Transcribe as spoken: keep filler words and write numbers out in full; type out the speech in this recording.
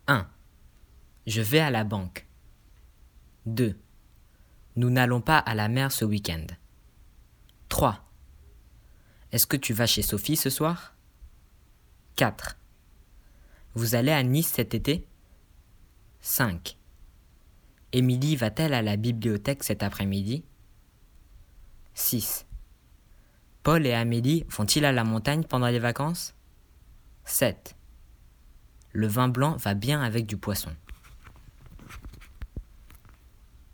un. Je vais à la banque. deux. Nous n'allons pas à la mer ce week-end. trois. Est-ce que tu vas chez Sophie ce soir? quatre. Vous allez à Nice cet été? cinq. Émilie va-t-elle à la bibliothèque cet après-midi? six. Paul et Amélie vont-ils à la montagne pendant les vacances? sept. Le vin blanc va bien avec du poisson.